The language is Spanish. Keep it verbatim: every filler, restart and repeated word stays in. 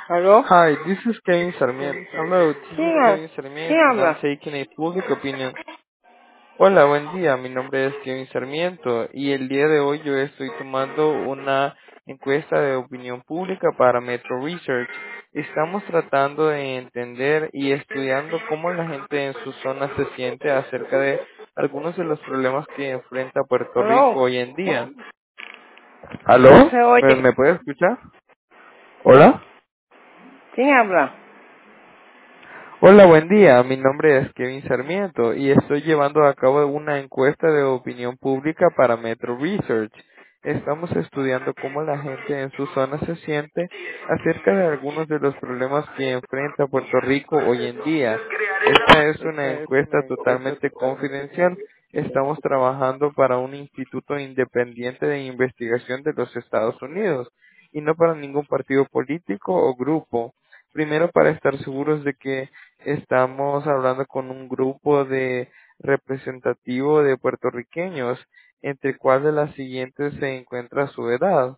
¿Aló? Hi, this is Kevin Sarmiento. Hello, this is ¿Quién, ha- Kevin quién Sarmiento, and I'm habla? taking a public opinion. Hola, buen día. Mi nombre es Kevin Sarmiento y el día de hoy yo estoy tomando una encuesta de opinión pública para Metro Research. Estamos tratando de entender y estudiando cómo la gente en su zona se siente acerca de algunos de los problemas que enfrenta Puerto Rico ¿Aló? hoy en día. ¿Aló? No se ¿Me, oye. me puede escuchar? ¿Hola? ¿Quién habla? Hola, buen día. Mi nombre es Kevin Sarmiento y estoy llevando a cabo una encuesta de opinión pública para Metro Research. Estamos estudiando cómo la gente en su zona se siente acerca de algunos de los problemas que enfrenta Puerto Rico hoy en día. Esta es una Esta es encuesta una encuesta totalmente totalmente confidencial. Estamos trabajando para un instituto independiente de investigación de los Estados Unidos y no para ningún partido político o grupo. Primero, para estar seguros de que estamos hablando con un grupo de representativo de puertorriqueños, entre cuál de las siguientes se encuentra su edad.